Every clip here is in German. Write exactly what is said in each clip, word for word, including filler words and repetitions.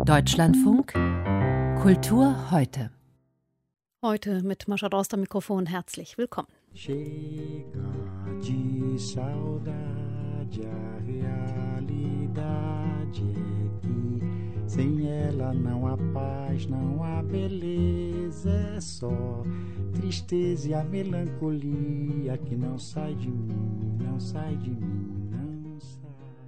Deutschlandfunk Kultur heute. Heute mit Mascha Drost am Mikrofon. Herzlich willkommen. Chega de saudade, a realidade é que sem ela não há paz, não há beleza, é só tristeza e a melancolia que não sai de mim, não sai de mim, não sai.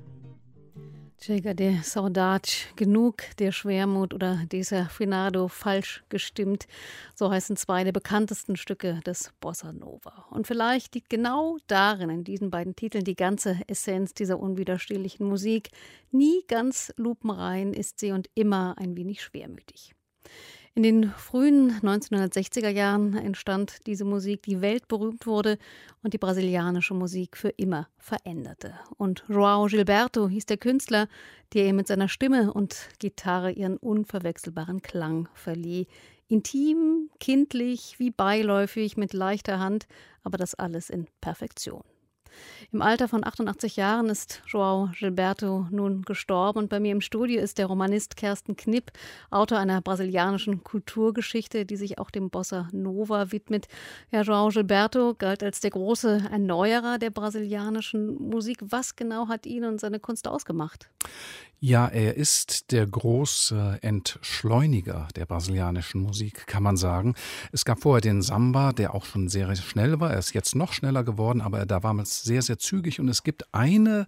Chega de Saudade, genug der Schwermut oder Desafinado, falsch gestimmt. So heißen zwei der bekanntesten Stücke des Bossa Nova. Und vielleicht liegt genau darin, in diesen beiden Titeln, die ganze Essenz dieser unwiderstehlichen Musik. Nie ganz lupenrein ist sie und immer ein wenig schwermütig. In den frühen neunzehnhundertsechziger Jahren entstand diese Musik, die weltberühmt wurde und die brasilianische Musik für immer veränderte. Und João Gilberto hieß der Künstler, der ihr mit seiner Stimme und Gitarre ihren unverwechselbaren Klang verlieh. Intim, kindlich, wie beiläufig, mit leichter Hand, aber das alles in Perfektion. Im Alter von achtundachtzig Jahren ist João Gilberto nun gestorben und bei mir im Studio ist der Romanist Kersten Knipp, Autor einer brasilianischen Kulturgeschichte, die sich auch dem Bossa Nova widmet. Herr João Gilberto galt als der große Erneuerer der brasilianischen Musik. Was genau hat ihn und seine Kunst ausgemacht? Ja, er ist der große Entschleuniger der brasilianischen Musik, kann man sagen. Es gab vorher den Samba, der auch schon sehr schnell war. Er ist jetzt noch schneller geworden, aber da war man sehr, sehr zügig. Und es gibt eine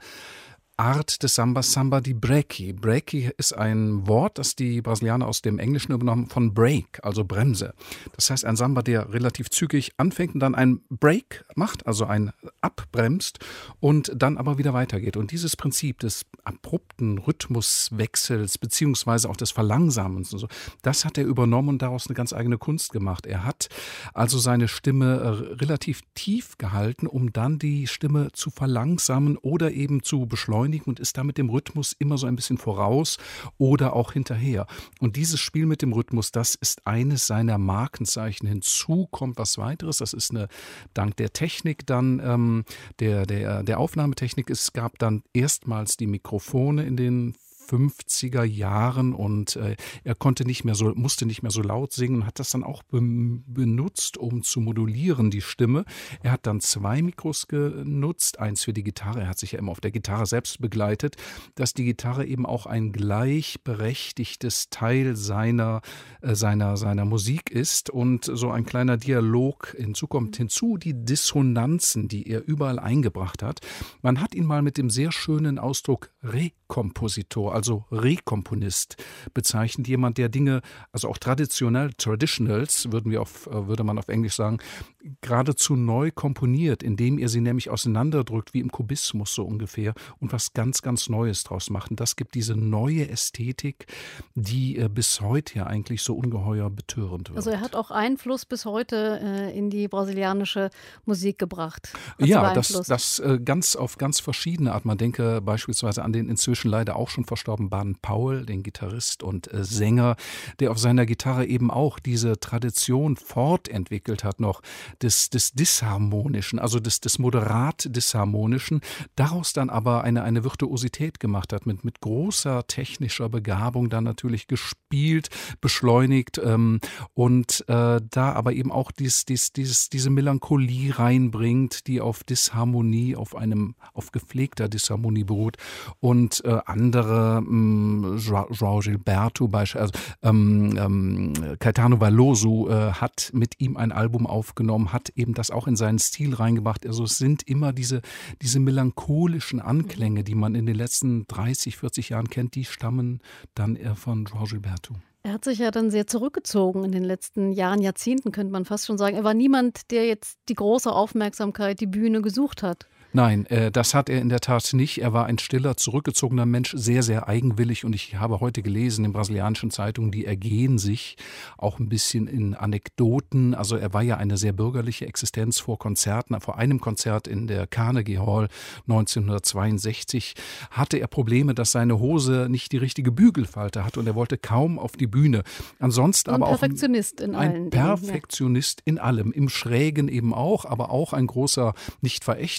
Art des Sambas, Samba di Break. Break ist ein Wort, das die Brasilianer aus dem Englischen übernommen von Break, also Bremse. Das heißt, ein Samba, der relativ zügig anfängt und dann ein Break macht, also ein abbremst und dann aber wieder weitergeht. Und dieses Prinzip des abrupten Rhythmuswechsels beziehungsweise auch des Verlangsamens und so, das hat er übernommen und daraus eine ganz eigene Kunst gemacht. Er hat also seine Stimme relativ tief gehalten, um dann die Stimme zu verlangsamen oder eben zu beschleunigen und ist damit dem Rhythmus immer so ein bisschen voraus oder auch hinterher. Und dieses Spiel mit dem Rhythmus, das ist eines seiner Markenzeichen. Hinzu kommt was weiteres, das ist eine, dank der Technik dann, ähm, der, der, der Aufnahmetechnik, es gab dann erstmals die Mikrofone in den fünfziger Jahren und äh, er konnte nicht mehr so, musste nicht mehr so laut singen und hat das dann auch be- benutzt, um zu modulieren, die Stimme. Er hat dann zwei Mikros genutzt, eins für die Gitarre, er hat sich ja immer auf der Gitarre selbst begleitet, dass die Gitarre eben auch ein gleichberechtigtes Teil seiner, äh, seiner, seiner Musik ist und so ein kleiner Dialog hinzukommt. Hinzu die Dissonanzen, die er überall eingebracht hat. Man hat ihn mal mit dem sehr schönen Ausdruck Rekompositor, also Rekomponist bezeichnet, jemand, der Dinge, also auch traditionell, Traditionals, würden wir auf, würde man auf Englisch sagen, geradezu neu komponiert, indem er sie nämlich auseinanderdrückt, wie im Kubismus so ungefähr, und was ganz, ganz Neues draus macht. Und das gibt diese neue Ästhetik, die äh, bis heute ja eigentlich so ungeheuer betörend wird. Also er hat auch Einfluss bis heute äh, in die brasilianische Musik gebracht. Was ja, das, das äh, ganz auf ganz verschiedene Art. Man denke beispielsweise an den inzwischen leider auch schon verstorbenen Baden Powell, den Gitarrist und äh, Sänger, der auf seiner Gitarre eben auch diese Tradition fortentwickelt hat noch des, des Disharmonischen, also des, des moderat Disharmonischen, daraus dann aber eine, eine Virtuosität gemacht hat, mit, mit großer technischer Begabung dann natürlich gespielt, beschleunigt ähm, und äh, da aber eben auch dies, dies, dieses, diese Melancholie reinbringt, die auf Disharmonie, auf einem, auf gepflegter Disharmonie beruht und äh, andere ähm, João Gilberto, also, ähm, ähm, Caetano Veloso äh, hat mit ihm ein Album aufgenommen, hat eben das auch in seinen Stil reingebracht. Also es sind immer diese, diese melancholischen Anklänge, die man in den letzten dreißig, vierzig Jahren kennt, die stammen dann eher von João Gilberto. Er hat sich ja dann sehr zurückgezogen in den letzten Jahren, Jahrzehnten, könnte man fast schon sagen. Er war niemand, der jetzt die große Aufmerksamkeit, die Bühne gesucht hat. Nein, äh, das hat er in der Tat nicht. Er war ein stiller, zurückgezogener Mensch, sehr, sehr eigenwillig. Und ich habe heute gelesen in brasilianischen Zeitungen, die ergehen sich auch ein bisschen in Anekdoten. Also er war ja eine sehr bürgerliche Existenz vor Konzerten. Vor einem Konzert in der Carnegie Hall neunzehnhundertzweiundsechzig hatte er Probleme, dass seine Hose nicht die richtige Bügelfalte hatte und er wollte kaum auf die Bühne. Ansonsten ein aber auch Perfektionist in allen ein Perfektionist Dingen, in allem, im Schrägen eben auch, aber auch ein großer, nicht Verächter, aber doch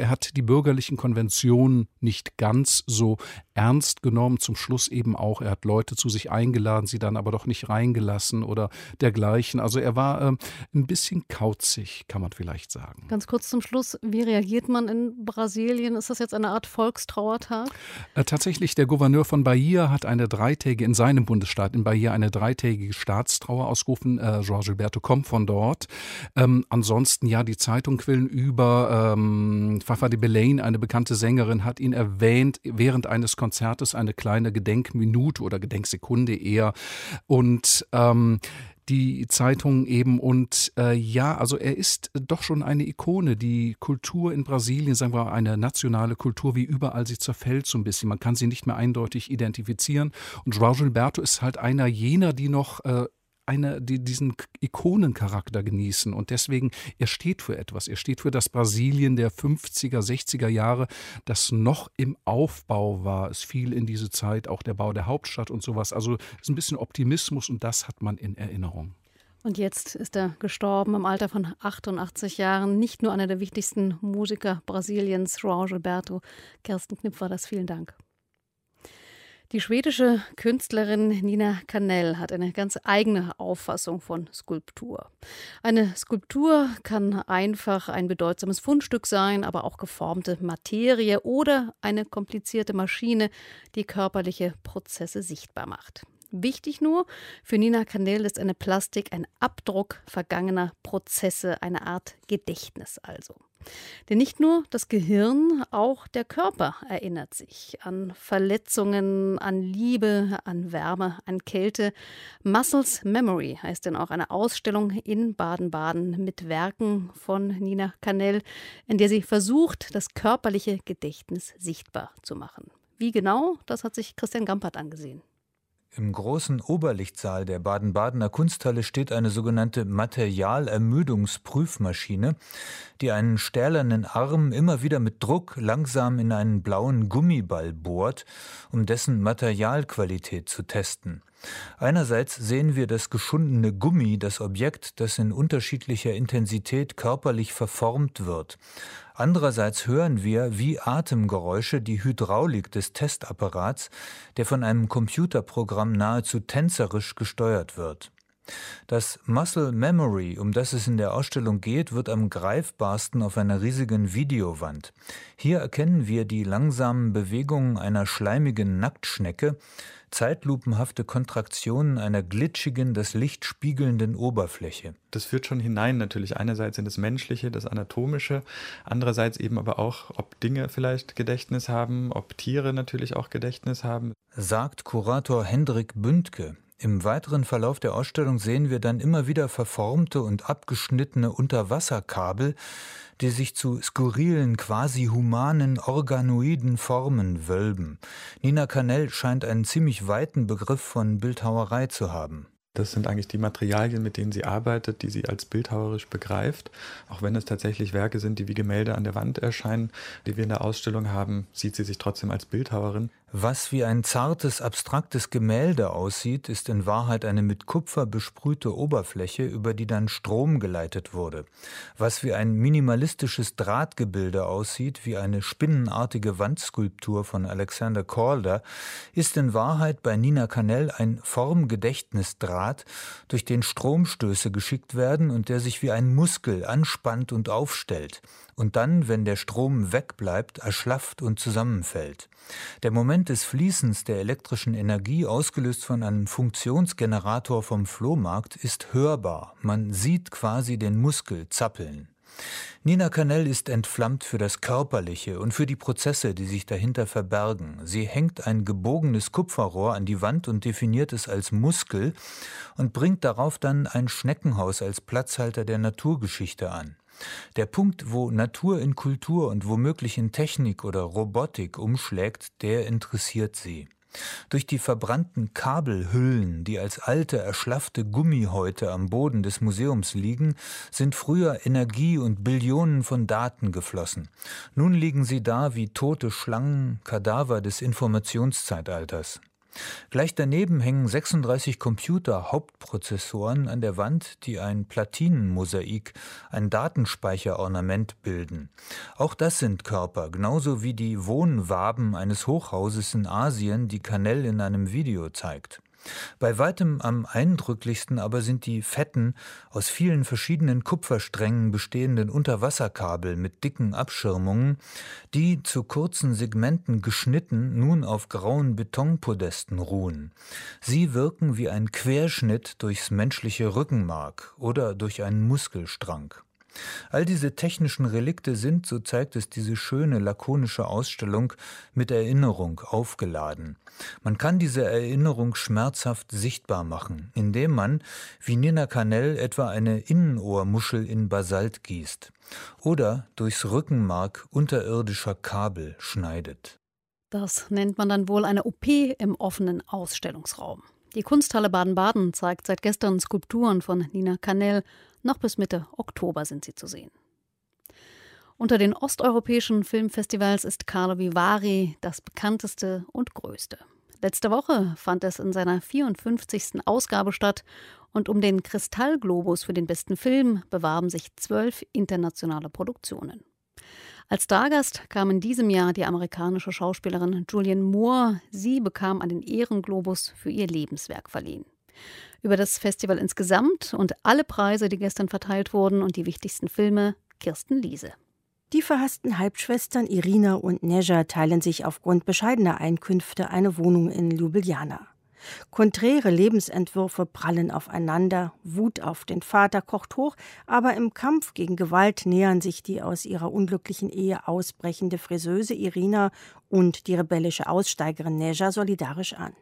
er hat die bürgerlichen Konventionen nicht ganz so ernst genommen. Zum Schluss eben auch, er hat Leute zu sich eingeladen, sie dann aber doch nicht reingelassen oder dergleichen. Also er war äh, ein bisschen kauzig, kann man vielleicht sagen. Ganz kurz zum Schluss, wie reagiert man in Brasilien? Ist das jetzt eine Art Volkstrauertag? Äh, tatsächlich, der Gouverneur von Bahia hat eine dreitägige, in seinem Bundesstaat, in Bahia, eine dreitägige Staatstrauer ausgerufen. Äh, João Gilberto kommt von dort. Ähm, ansonsten, ja, die Zeitung quillen über. Ähm, Fafa de Belém, eine bekannte Sängerin, hat ihn erwähnt während eines Konzertes, eine kleine Gedenkminute oder Gedenksekunde eher. Und ähm, die Zeitung eben und äh, ja, also er ist doch schon eine Ikone. Die Kultur in Brasilien, sagen wir eine nationale Kultur, wie überall, sie zerfällt so ein bisschen. Man kann sie nicht mehr eindeutig identifizieren. Und João Gilberto ist halt einer jener, die noch äh, eine, die diesen Ikonencharakter genießen und deswegen, er steht für etwas. Er steht für das Brasilien der fünfziger, sechziger Jahre, das noch im Aufbau war. Es fiel in diese Zeit auch der Bau der Hauptstadt und sowas. Also es ist ein bisschen Optimismus und das hat man in Erinnerung. Und jetzt ist er gestorben im Alter von achtundachtzig Jahren. Nicht nur einer der wichtigsten Musiker Brasiliens, João Gilberto. Kerstin Knipp war das. Vielen Dank. Die schwedische Künstlerin Nina Kanell hat eine ganz eigene Auffassung von Skulptur. Eine Skulptur kann einfach ein bedeutsames Fundstück sein, aber auch geformte Materie oder eine komplizierte Maschine, die körperliche Prozesse sichtbar macht. Wichtig nur, für Nina Kanell ist eine Plastik ein Abdruck vergangener Prozesse, eine Art Gedächtnis also. Denn nicht nur das Gehirn, auch der Körper erinnert sich an Verletzungen, an Liebe, an Wärme, an Kälte. Muscles Memory heißt denn auch eine Ausstellung in Baden-Baden mit Werken von Nina Kanell, in der sie versucht, das körperliche Gedächtnis sichtbar zu machen. Wie genau, das hat sich Christian Gampert angesehen. Im großen Oberlichtsaal der Baden-Badener Kunsthalle steht eine sogenannte Materialermüdungsprüfmaschine, die einen stählernen Arm immer wieder mit Druck langsam in einen blauen Gummiball bohrt, um dessen Materialqualität zu testen. Einerseits sehen wir das geschundene Gummi, das Objekt, das in unterschiedlicher Intensität körperlich verformt wird. Andererseits hören wir wie Atemgeräusche die Hydraulik des Testapparats, der von einem Computerprogramm nahezu tänzerisch gesteuert wird. Das Muscle Memory, um das es in der Ausstellung geht, wird am greifbarsten auf einer riesigen Videowand. Hier erkennen wir die langsamen Bewegungen einer schleimigen Nacktschnecke, zeitlupenhafte Kontraktionen einer glitschigen, das Licht spiegelnden Oberfläche. Das führt schon hinein natürlich einerseits in das Menschliche, das Anatomische, andererseits eben aber auch, ob Dinge vielleicht Gedächtnis haben, ob Tiere natürlich auch Gedächtnis haben. Sagt Kurator Hendrik Bündke. Im weiteren Verlauf der Ausstellung sehen wir dann immer wieder verformte und abgeschnittene Unterwasserkabel, die sich zu skurrilen, quasi humanen, organoiden Formen wölben. Nina Kanell scheint einen ziemlich weiten Begriff von Bildhauerei zu haben. Das sind eigentlich die Materialien, mit denen sie arbeitet, die sie als bildhauerisch begreift. Auch wenn es tatsächlich Werke sind, die wie Gemälde an der Wand erscheinen, die wir in der Ausstellung haben, sieht sie sich trotzdem als Bildhauerin. Was wie ein zartes, abstraktes Gemälde aussieht, ist in Wahrheit eine mit Kupfer besprühte Oberfläche, über die dann Strom geleitet wurde. Was wie ein minimalistisches Drahtgebilde aussieht, wie eine spinnenartige Wandskulptur von Alexander Calder, ist in Wahrheit bei Nina Kanell ein Formgedächtnisdraht, durch den Stromstöße geschickt werden und der sich wie ein Muskel anspannt und aufstellt und dann, wenn der Strom wegbleibt, erschlafft und zusammenfällt. Der Moment des Fließens der elektrischen Energie, ausgelöst von einem Funktionsgenerator vom Flohmarkt, ist hörbar. Man sieht quasi den Muskel zappeln. Nina Kanell ist entflammt für das Körperliche und für die Prozesse, die sich dahinter verbergen. Sie hängt ein gebogenes Kupferrohr an die Wand und definiert es als Muskel und bringt darauf dann ein Schneckenhaus als Platzhalter der Naturgeschichte an. Der Punkt, wo Natur in Kultur und womöglich in Technik oder Robotik umschlägt, der interessiert sie. Durch die verbrannten Kabelhüllen, die als alte, erschlaffte Gummihäute am Boden des Museums liegen, sind früher Energie und Billionen von Daten geflossen. Nun liegen sie da wie tote Schlangen, Kadaver des Informationszeitalters. Gleich daneben hängen sechsunddreißig Computer-Hauptprozessoren an der Wand, die ein Platinenmosaik, ein Datenspeicherornament bilden. Auch das sind Körper, genauso wie die Wohnwaben eines Hochhauses in Asien, die Canel in einem Video zeigt. Bei weitem am eindrücklichsten aber sind die fetten, aus vielen verschiedenen Kupfersträngen bestehenden Unterwasserkabel mit dicken Abschirmungen, die zu kurzen Segmenten geschnitten nun auf grauen Betonpodesten ruhen. Sie wirken wie ein Querschnitt durchs menschliche Rückenmark oder durch einen Muskelstrang. All diese technischen Relikte sind, so zeigt es diese schöne, lakonische Ausstellung, mit Erinnerung aufgeladen. Man kann diese Erinnerung schmerzhaft sichtbar machen, indem man, wie Nina Canel, etwa eine Innenohrmuschel in Basalt gießt oder durchs Rückenmark unterirdischer Kabel schneidet. Das nennt man dann wohl eine O P im offenen Ausstellungsraum. Die Kunsthalle Baden-Baden zeigt seit gestern Skulpturen von Nina Canel. Noch bis Mitte Oktober sind sie zu sehen. Unter den osteuropäischen Filmfestivals ist Karlovy Vary das bekannteste und größte. Letzte Woche fand es in seiner vierundfünfzigsten Ausgabe statt und um den Kristallglobus für den besten Film bewarben sich zwölf internationale Produktionen. Als Stargast kam in diesem Jahr die amerikanische Schauspielerin Julianne Moore. Sie bekam einen Ehrenglobus für ihr Lebenswerk verliehen. Über das Festival insgesamt und alle Preise, die gestern verteilt wurden und die wichtigsten Filme, Kirsten Liese. Die verhassten Halbschwestern Irina und Neža teilen sich aufgrund bescheidener Einkünfte eine Wohnung in Ljubljana. Konträre Lebensentwürfe prallen aufeinander, Wut auf den Vater kocht hoch, aber im Kampf gegen Gewalt nähern sich die aus ihrer unglücklichen Ehe ausbrechende Friseuse Irina und die rebellische Aussteigerin Neža solidarisch an.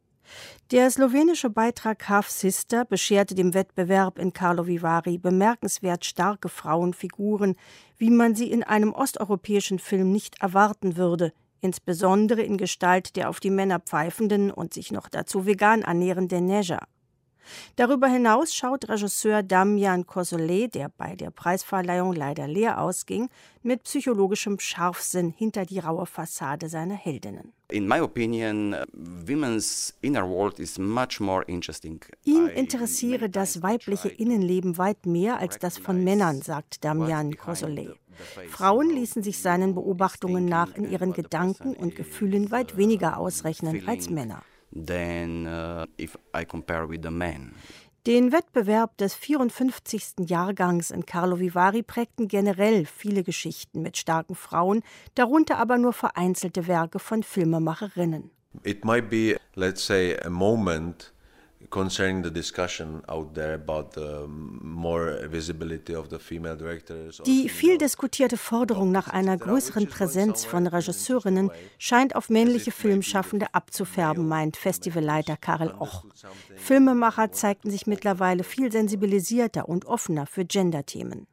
Der slowenische Beitrag Half Sister bescherte dem Wettbewerb in Karlovy Vary bemerkenswert starke Frauenfiguren, wie man sie in einem osteuropäischen Film nicht erwarten würde, insbesondere in Gestalt der auf die Männer pfeifenden und sich noch dazu vegan ernährenden Neža. Darüber hinaus schaut Regisseur Damian Kosolé, der bei der Preisverleihung leider leer ausging, mit psychologischem Scharfsinn hinter die raue Fassade seiner Heldinnen. In my opinion, women's inner world is much more interesting. Ihn interessiere das weibliche Innenleben weit mehr als das von Männern, sagt Damian Kosolé. Frauen ließen sich seinen Beobachtungen nach in ihren Gedanken und Gefühlen weit weniger ausrechnen als Männer. Than, uh, if I compare with the men. Den Wettbewerb des vierundfünfzigsten Jahrgangs in Karlovy Vary prägten generell viele Geschichten mit starken Frauen, darunter aber nur vereinzelte Werke von Filmemacherinnen. It might be, let's say, a moment concerning the discussion out there about the more visibility of the female directors. Die viel diskutierte Forderung nach einer größeren Präsenz von Regisseurinnen scheint auf männliche Filmschaffende abzufärben, meint Festivalleiter Karel Och. Filmemacher zeigten sich mittlerweile viel sensibilisierter und offener für Gender-Themen.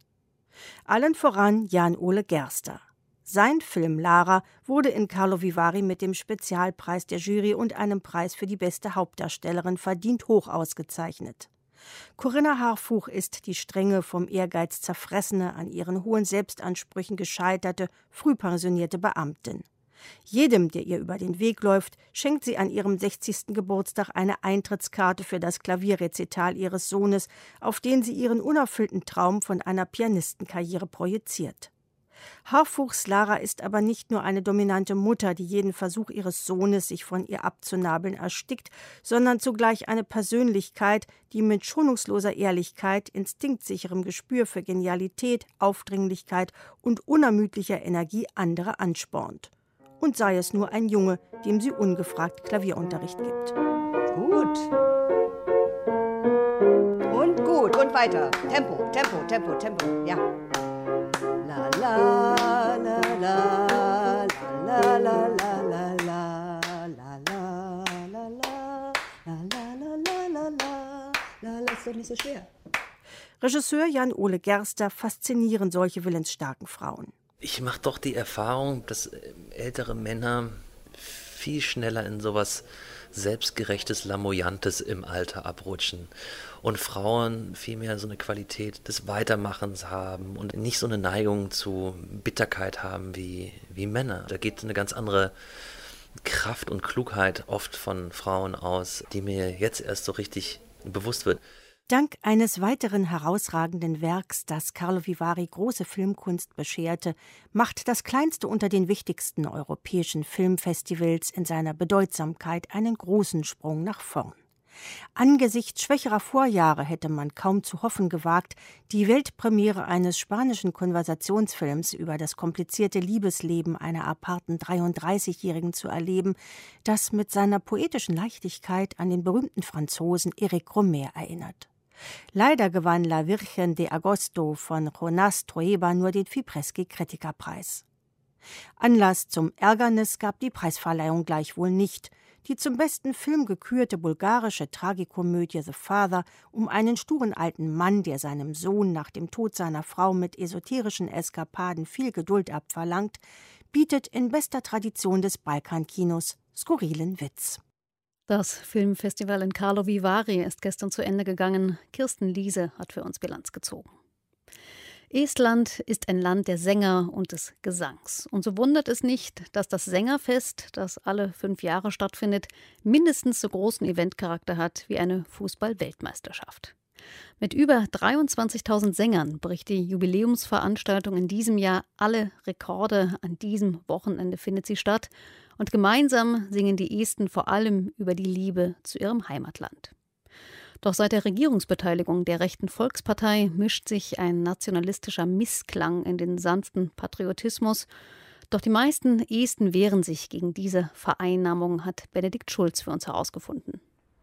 Allen voran Jan Ole Gerster. Sein Film Lara wurde in Karlovy Vary mit dem Spezialpreis der Jury und einem Preis für die beste Hauptdarstellerin verdient hoch ausgezeichnet. Corinna Harfuch ist die strenge, vom Ehrgeiz zerfressene, an ihren hohen Selbstansprüchen gescheiterte, frühpensionierte Beamtin. Jedem, der ihr über den Weg läuft, schenkt sie an ihrem sechzigsten Geburtstag eine Eintrittskarte für das Klavierrezital ihres Sohnes, auf den sie ihren unerfüllten Traum von einer Pianistenkarriere projiziert. Harfuchs Lara ist aber nicht nur eine dominante Mutter, die jeden Versuch ihres Sohnes, sich von ihr abzunabeln, erstickt, sondern zugleich eine Persönlichkeit, die mit schonungsloser Ehrlichkeit, instinktsicherem Gespür für Genialität, Aufdringlichkeit und unermüdlicher Energie andere anspornt. Und sei es nur ein Junge, dem sie ungefragt Klavierunterricht gibt. Gut. Und gut. Und weiter. Tempo, Tempo, Tempo, Tempo. Ja. La la la la la la la la la la la la la la la la la. Ist doch nicht so schwer. Regisseur Jan Ole Gerster faszinieren solche willensstarken Frauen. Ich mache doch die Erfahrung, dass ältere Männer viel schneller in sowas selbstgerechtes, lamoyantes im Alter abrutschen und Frauen vielmehr so eine Qualität des Weitermachens haben und nicht so eine Neigung zu Bitterkeit haben wie, wie Männer. Da geht eine ganz andere Kraft und Klugheit oft von Frauen aus, die mir jetzt erst so richtig bewusst wird. Dank eines weiteren herausragenden Werks, das Carlo Vivari große Filmkunst bescherte, macht das kleinste unter den wichtigsten europäischen Filmfestivals in seiner Bedeutsamkeit einen großen Sprung nach vorn. Angesichts schwächerer Vorjahre hätte man kaum zu hoffen gewagt, die Weltpremiere eines spanischen Konversationsfilms über das komplizierte Liebesleben einer aparten dreiunddreißigjährigen zu erleben, das mit seiner poetischen Leichtigkeit an den berühmten Franzosen Éric Rohmer erinnert. Leider gewann La Virgen de Agosto von Jonás Trueba nur den Fipresci-Kritikerpreis. Anlass zum Ärgernis gab die Preisverleihung gleichwohl nicht. Die zum besten Film gekürte bulgarische Tragikomödie The Father um einen sturen alten Mann, der seinem Sohn nach dem Tod seiner Frau mit esoterischen Eskapaden viel Geduld abverlangt, bietet in bester Tradition des Balkankinos skurrilen Witz. Das Filmfestival in Carlo Vivari ist gestern zu Ende gegangen. Kirsten Liese hat für uns Bilanz gezogen. Estland ist ein Land der Sänger und des Gesangs. Und so wundert es nicht, dass das Sängerfest, das alle fünf Jahre stattfindet, mindestens so großen Eventcharakter hat wie eine Fußball-Weltmeisterschaft. Mit über dreiundzwanzigtausend Sängern bricht die Jubiläumsveranstaltung in diesem Jahr alle Rekorde. An diesem Wochenende findet sie statt. Und gemeinsam singen die Esten vor allem über die Liebe zu ihrem Heimatland. Doch seit der Regierungsbeteiligung der rechten Volkspartei mischt sich ein nationalistischer Missklang in den sanften Patriotismus. Doch die meisten Esten wehren sich gegen diese Vereinnahmung, hat Benedikt Schulz für uns herausgefunden.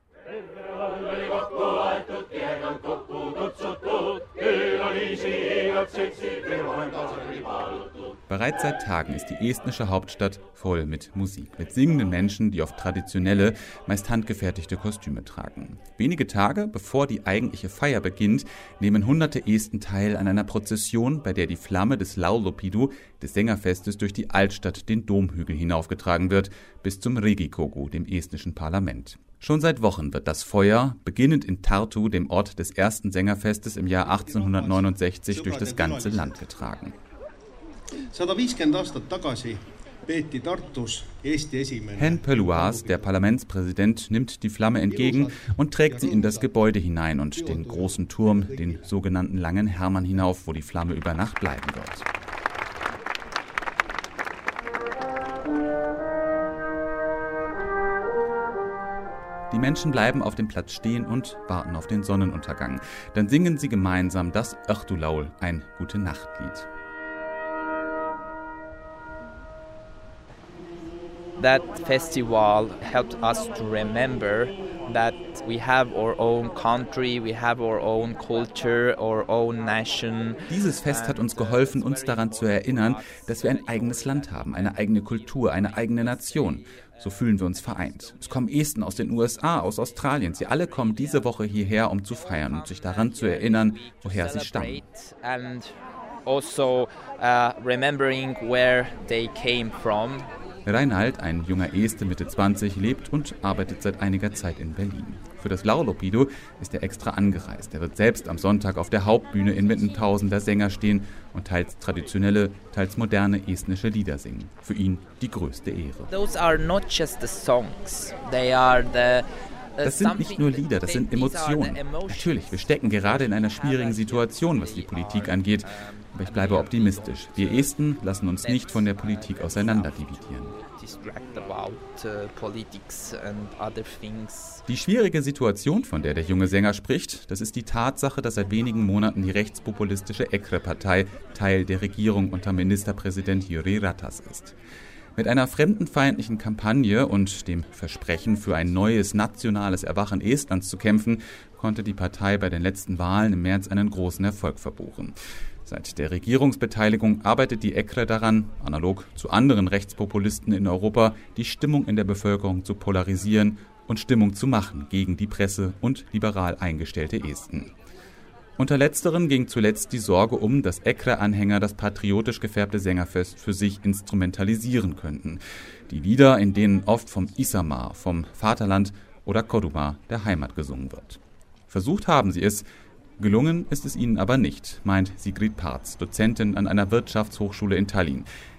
Bereits seit Tagen ist die estnische Hauptstadt voll mit Musik, mit singenden Menschen, die oft traditionelle, meist handgefertigte Kostüme tragen. Wenige Tage bevor die eigentliche Feier beginnt, nehmen hunderte Esten teil an einer Prozession, bei der die Flamme des Laulupidu, des Sängerfestes, durch die Altstadt den Domhügel hinaufgetragen wird, bis zum Riigikogu, dem estnischen Parlament. Schon seit Wochen wird das Feuer, beginnend in Tartu, dem Ort des ersten Sängerfestes im Jahr achtzehnhundertneunundsechzig, durch das ganze Land getragen. Henn Põlluaas, der Parlamentspräsident, nimmt die Flamme entgegen und trägt sie in das Gebäude hinein und den großen Turm, den sogenannten Langen Hermann, hinauf, wo die Flamme über Nacht bleiben wird. Die Menschen bleiben auf dem Platz stehen und warten auf den Sonnenuntergang. Dann singen sie gemeinsam das Öchtulaul, ein Gute-Nacht-Lied. That festival helped us to remember that we have our own country, we have our own culture, our own nation. Dieses Fest hat uns geholfen, uns daran zu erinnern, dass wir ein eigenes Land haben, eine eigene Kultur, eine eigene Nation. So fühlen wir uns vereint. Es kommen Esten aus den U S A, aus Australien. Sie alle kommen diese Woche hierher, um zu feiern und sich daran zu erinnern, woher sie stammen. And also uh, remembering where they came from. Reinhard, ein junger Este Mitte zwanzig, lebt und arbeitet seit einiger Zeit in Berlin. Für das Laulupidu ist er extra angereist. Er wird selbst am Sonntag auf der Hauptbühne inmitten tausender Sänger stehen und teils traditionelle, teils moderne estnische Lieder singen. Für ihn die größte Ehre. Those are not just the songs. They are the Das sind nicht nur Lieder, das sind Emotionen. Natürlich, wir stecken gerade in einer schwierigen Situation, was die Politik angeht. Aber ich bleibe optimistisch. Wir Esten lassen uns nicht von der Politik auseinanderdividieren. Die schwierige Situation, von der der junge Sänger spricht, das ist die Tatsache, dass seit wenigen Monaten die rechtspopulistische Ekre-Partei Teil der Regierung unter Ministerpräsident Jüri Ratas ist. Mit einer fremdenfeindlichen Kampagne und dem Versprechen, für ein neues nationales Erwachen Estlands zu kämpfen, konnte die Partei bei den letzten Wahlen im März einen großen Erfolg verbuchen. Seit der Regierungsbeteiligung arbeitet die Ekre daran, analog zu anderen Rechtspopulisten in Europa, die Stimmung in der Bevölkerung zu polarisieren und Stimmung zu machen gegen die Presse und liberal eingestellte Esten. Unter Letzteren ging zuletzt die Sorge um, dass Ekre-Anhänger das patriotisch gefärbte Sängerfest für sich instrumentalisieren könnten. Die Lieder, in denen oft vom Isamar, vom Vaterland oder Koduma, der Heimat, gesungen wird. Versucht haben sie es, gelungen ist es ihnen aber nicht, meint Sigrid Parz, Dozentin an einer Wirtschaftshochschule in Tallinn.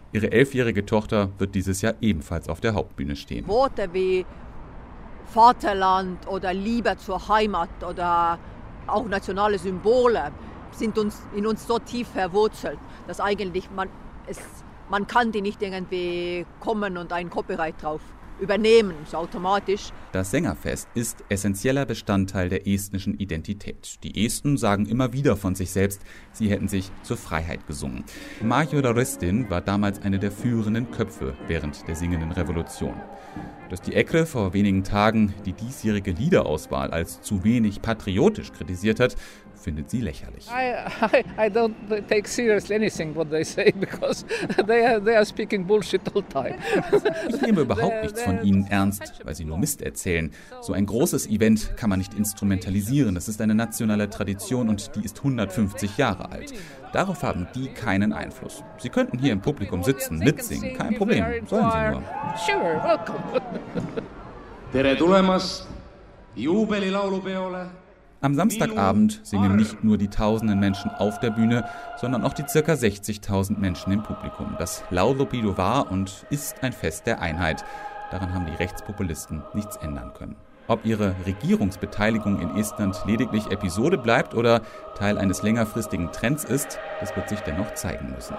Ihre elfjährige Tochter wird dieses Jahr ebenfalls auf der Hauptbühne stehen. Worte wie Vaterland oder Liebe zur Heimat oder auch nationale Symbole sind uns, in uns so tief verwurzelt, dass eigentlich man, es, man kann die nicht irgendwie kommen und ein Copyright drauf übernehmen, so automatisch. Das Sängerfest ist essentieller Bestandteil der estnischen Identität. Die Esten sagen immer wieder von sich selbst, sie hätten sich zur Freiheit gesungen. Marjo Lauristin war damals eine der führenden Köpfe während der singenden Revolution. Dass die E C R E vor wenigen Tagen die diesjährige Liederauswahl als zu wenig patriotisch kritisiert hat, findet sie lächerlich. I, I, I don't take seriously anything what they say because they are, they are speaking bullshit all time. Ich nehme überhaupt nichts von ihnen ernst, weil sie nur Mist erzählen. So ein großes Event kann man nicht instrumentalisieren. Das ist eine nationale Tradition und die ist hundertfünfzig Jahre alt. Darauf haben die keinen Einfluss. Sie könnten hier im Publikum sitzen, mitsingen, kein Problem. Sollen sie nur. Sure, welcome. Tere tulemast juubelilaulupeole. Am Samstagabend singen nicht nur die tausenden Menschen auf der Bühne, sondern auch die ca. sechzigtausend Menschen im Publikum. Das Laulupido war und ist ein Fest der Einheit. Daran haben die Rechtspopulisten nichts ändern können. Ob ihre Regierungsbeteiligung in Estland lediglich Episode bleibt oder Teil eines längerfristigen Trends ist, das wird sich dennoch zeigen müssen.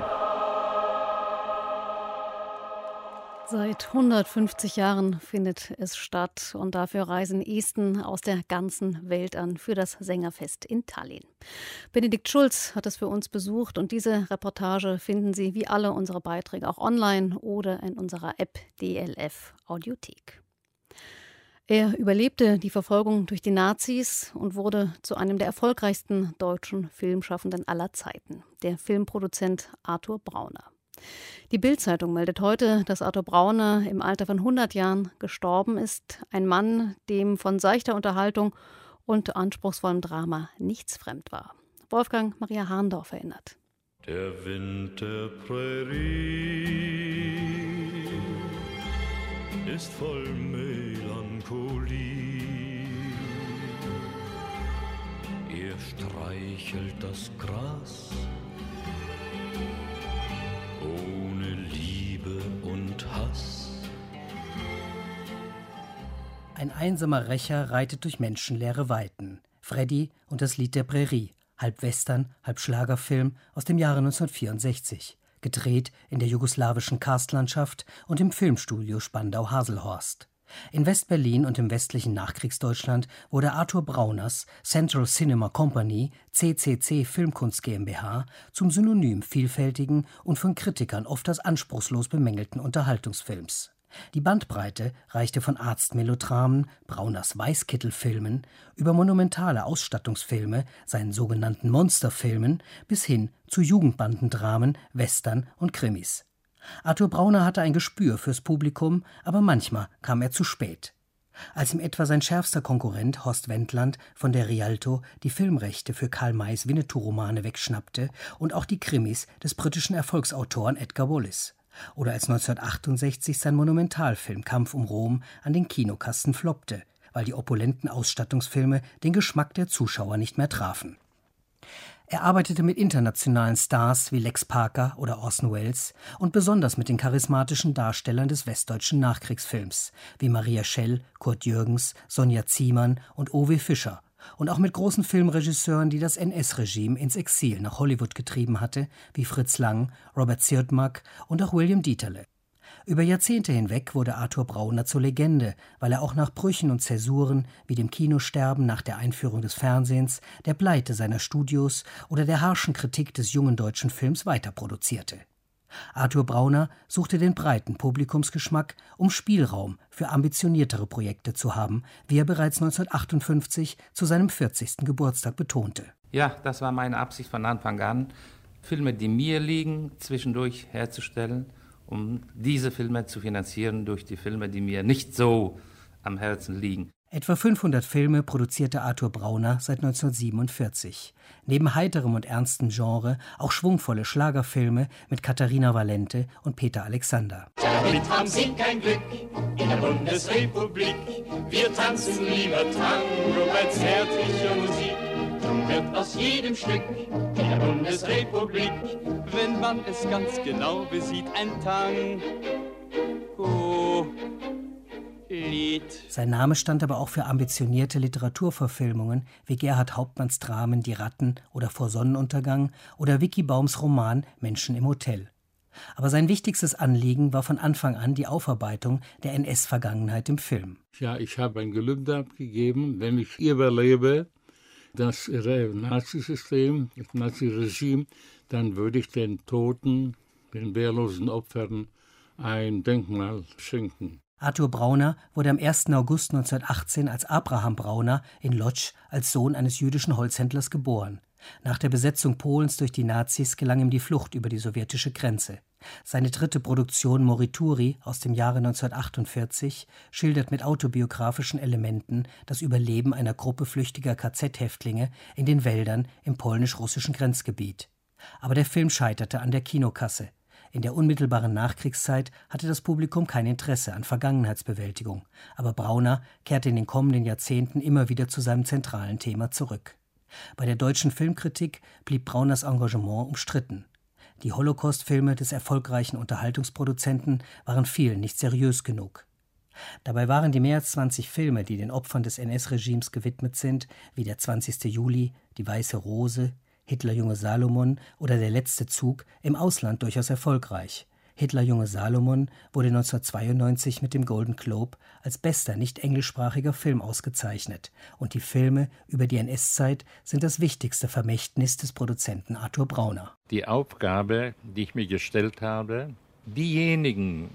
Seit hundertfünfzig Jahren findet es statt und dafür reisen Esten aus der ganzen Welt an für das Sängerfest in Tallinn. Benedikt Schulz hat es für uns besucht und diese Reportage finden Sie wie alle unsere Beiträge auch online oder in unserer App D L F Audiothek. Er überlebte die Verfolgung durch die Nazis und wurde zu einem der erfolgreichsten deutschen Filmschaffenden aller Zeiten, der Filmproduzent Arthur Brauner. Die Bild-Zeitung meldet heute, dass Arthur Brauner im Alter von hundert Jahren gestorben ist. Ein Mann, dem von seichter Unterhaltung und anspruchsvollem Drama nichts fremd war. Wolfgang Maria Harndorf erinnert. Der Wind der Prärie ist voll Melancholie. Er streichelt das Gras ohne Liebe und Hass. Ein einsamer Rächer reitet durch menschenleere Weiten. Freddy und das Lied der Prärie, halb Western, halb Schlagerfilm aus dem Jahre neunzehnhundertvierundsechzig, gedreht in der jugoslawischen Karstlandschaft und im Filmstudio Spandau-Haselhorst. In West-Berlin und im westlichen Nachkriegsdeutschland wurde Arthur Brauners Central Cinema Company, C C C Filmkunst GmbH, zum Synonym vielfältigen und von Kritikern oft als anspruchslos bemängelten Unterhaltungsfilms. Die Bandbreite reichte von Arztmelodramen, Brauners Weißkittelfilmen, über monumentale Ausstattungsfilme, seinen sogenannten Monsterfilmen, bis hin zu Jugendbandendramen, Western und Krimis. Arthur Brauner hatte ein Gespür fürs Publikum, aber manchmal kam er zu spät. Als ihm etwa sein schärfster Konkurrent Horst Wendland von der Rialto die Filmrechte für Karl Mays Winnetou-Romane wegschnappte und auch die Krimis des britischen Erfolgsautoren Edgar Wallace. Oder als neunzehnhundertachtundsechzig sein Monumentalfilm Kampf um Rom an den Kinokasten floppte, weil die opulenten Ausstattungsfilme den Geschmack der Zuschauer nicht mehr trafen. Er arbeitete mit internationalen Stars wie Lex Parker oder Orson Welles und besonders mit den charismatischen Darstellern des westdeutschen Nachkriegsfilms wie Maria Schell, Kurt Jürgens, Sonja Ziemann und O W Fischer und auch mit großen Filmregisseuren, die das N S-Regime ins Exil nach Hollywood getrieben hatte, wie Fritz Lang, Robert Siodmak und auch William Dieterle. Über Jahrzehnte hinweg wurde Arthur Brauner zur Legende, weil er auch nach Brüchen und Zäsuren wie dem Kinosterben nach der Einführung des Fernsehens, der Pleite seiner Studios oder der harschen Kritik des jungen deutschen Films weiterproduzierte. Arthur Brauner suchte den breiten Publikumsgeschmack, um Spielraum für ambitioniertere Projekte zu haben, wie er bereits neunzehnhundertachtundfünfzig zu seinem vierzigsten Geburtstag betonte. Ja, das war meine Absicht von Anfang an, Filme, die mir liegen, zwischendurch herzustellen, um diese Filme zu finanzieren durch die Filme, die mir nicht so am Herzen liegen. Etwa fünfhundert Filme produzierte Arthur Brauner seit neunzehnhundertsiebenundvierzig. Neben heiterem und ernstem Genre auch schwungvolle Schlagerfilme mit Katharina Valente und Peter Alexander. Damit haben Sie kein Glück in der Bundesrepublik. Wir tanzen lieber Tango bei zärtlicher Musik. wird aus jedem Stück in der Bundesrepublik. Wenn man es ganz genau besieht, ein Tango-Lied. Sein Name stand aber auch für ambitionierte Literaturverfilmungen wie Gerhard Hauptmanns Dramen Die Ratten oder Vor Sonnenuntergang oder Vicky Baums Roman Menschen im Hotel. Aber sein wichtigstes Anliegen war von Anfang an die Aufarbeitung der N S-Vergangenheit im Film. Ja, ich habe ein Gelübde abgegeben, wenn ich überlebe, das Nazisystem, das Naziregime, dann würde ich den Toten, den wehrlosen Opfern ein Denkmal schenken. Arthur Brauner wurde am ersten August neunzehnhundertachtzehn als Abraham Brauner in Lodz als Sohn eines jüdischen Holzhändlers geboren. Nach der Besetzung Polens durch die Nazis gelang ihm die Flucht über die sowjetische Grenze. Seine dritte Produktion Morituri aus dem Jahre neunzehnhundertachtundvierzig schildert mit autobiografischen Elementen das Überleben einer Gruppe flüchtiger K Z-Häftlinge in den Wäldern im polnisch-russischen Grenzgebiet. Aber der Film scheiterte an der Kinokasse. In der unmittelbaren Nachkriegszeit hatte das Publikum kein Interesse an Vergangenheitsbewältigung, aber Brauner kehrte in den kommenden Jahrzehnten immer wieder zu seinem zentralen Thema zurück. Bei der deutschen Filmkritik blieb Brauners Engagement umstritten. Die Holocaust-Filme des erfolgreichen Unterhaltungsproduzenten waren vielen nicht seriös genug. Dabei waren die mehr als zwanzig Filme, die den Opfern des N S-Regimes gewidmet sind, wie der zwanzigste Juli, Die Weiße Rose, Hitlerjunge Salomon oder Der letzte Zug, im Ausland durchaus erfolgreich. Hitlerjunge Salomon wurde neunzehnhundertzweiundneunzig mit dem Golden Globe als bester nicht-englischsprachiger Film ausgezeichnet und die Filme über die N S-Zeit sind das wichtigste Vermächtnis des Produzenten Arthur Brauner. Die Aufgabe, die ich mir gestellt habe, diejenigen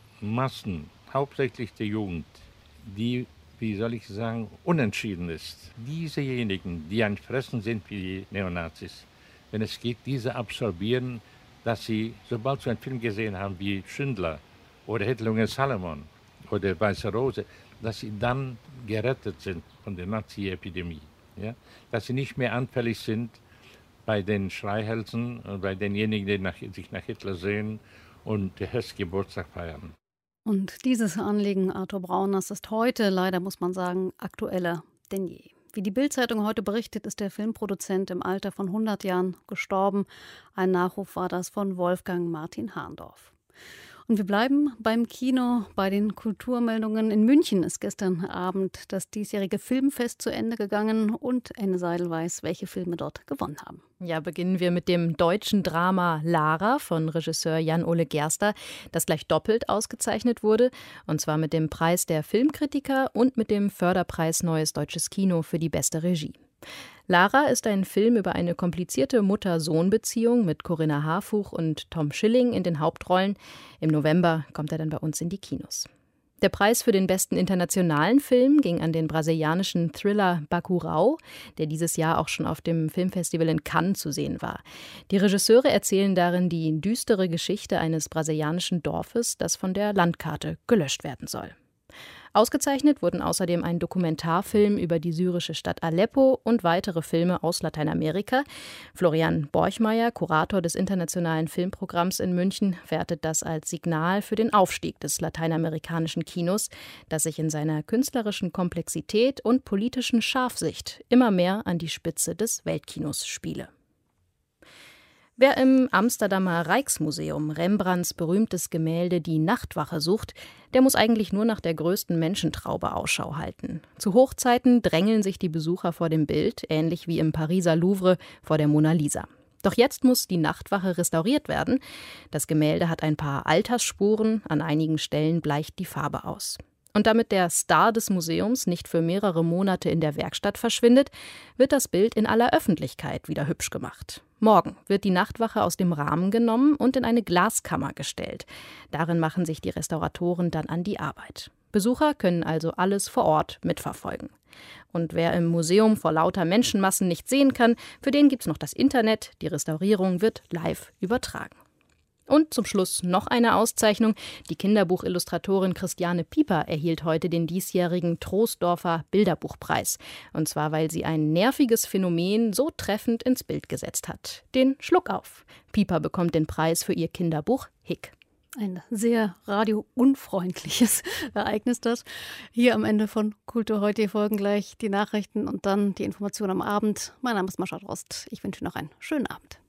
Massen, hauptsächlich der Jugend, die, wie soll ich sagen, unentschieden ist, diesejenigen, die ein Fressen sind wie die Neonazis, wenn es geht, diese absorbieren, dass sie, sobald sie einen Film gesehen haben wie Schindler oder Hitlerjunge Salomon oder Weiße Rose, dass sie dann gerettet sind von der Nazi-Epidemie. Ja? Dass sie nicht mehr anfällig sind bei den Schreihälsen und bei denjenigen, die nach, sich nach Hitler sehen und der Hess Geburtstag feiern. Und dieses Anliegen Arthur Brauners ist heute, leider muss man sagen, aktueller denn je. Wie die Bild-Zeitung heute berichtet, ist der Filmproduzent im Alter von hundert Jahren gestorben. Ein Nachruf war das von Wolfgang Martin Hahndorf. Und wir bleiben beim Kino, bei den Kulturmeldungen. In München ist gestern Abend das diesjährige Filmfest zu Ende gegangen und Enne Seidel weiß, welche Filme dort gewonnen haben. Ja, beginnen wir mit dem deutschen Drama Lara von Regisseur Jan-Ole Gerster, das gleich doppelt ausgezeichnet wurde, und zwar mit dem Preis der Filmkritiker und mit dem Förderpreis Neues Deutsches Kino für die beste Regie. Lara ist ein Film über eine komplizierte Mutter-Sohn-Beziehung mit Corinna Harfuch und Tom Schilling in den Hauptrollen. Im November kommt er dann bei uns in die Kinos. Der Preis für den besten internationalen Film ging an den brasilianischen Thriller Bacurau, der dieses Jahr auch schon auf dem Filmfestival in Cannes zu sehen war. Die Regisseure erzählen darin die düstere Geschichte eines brasilianischen Dorfes, das von der Landkarte gelöscht werden soll. Ausgezeichnet wurden außerdem ein Dokumentarfilm über die syrische Stadt Aleppo und weitere Filme aus Lateinamerika. Florian Borchmeier, Kurator des internationalen Filmprogramms in München, wertet das als Signal für den Aufstieg des lateinamerikanischen Kinos, das sich in seiner künstlerischen Komplexität und politischen Scharfsicht immer mehr an die Spitze des Weltkinos spiele. Wer im Amsterdamer Rijksmuseum Rembrandts berühmtes Gemälde Die Nachtwache sucht, der muss eigentlich nur nach der größten Menschentraube Ausschau halten. Zu Hochzeiten drängeln sich die Besucher vor dem Bild, ähnlich wie im Pariser Louvre vor der Mona Lisa. Doch jetzt muss die Nachtwache restauriert werden. Das Gemälde hat ein paar Altersspuren, an einigen Stellen bleicht die Farbe aus. Und damit der Star des Museums nicht für mehrere Monate in der Werkstatt verschwindet, wird das Bild in aller Öffentlichkeit wieder hübsch gemacht. Morgen wird die Nachtwache aus dem Rahmen genommen und in eine Glaskammer gestellt. Darin machen sich die Restauratoren dann an die Arbeit. Besucher können also alles vor Ort mitverfolgen. Und wer im Museum vor lauter Menschenmassen nicht sehen kann, für den gibt's noch das Internet. Die Restaurierung wird live übertragen. Und zum Schluss noch eine Auszeichnung. Die Kinderbuchillustratorin Christiane Pieper erhielt heute den diesjährigen Troisdorfer Bilderbuchpreis. Und zwar, weil sie ein nerviges Phänomen so treffend ins Bild gesetzt hat. Den Schluckauf. Pieper bekommt den Preis für ihr Kinderbuch Hick. Ein sehr radiounfreundliches Ereignis das. Hier am Ende von Kultur heute folgen gleich die Nachrichten und dann die Informationen am Abend. Mein Name ist Mascha Drost. Ich wünsche noch einen schönen Abend.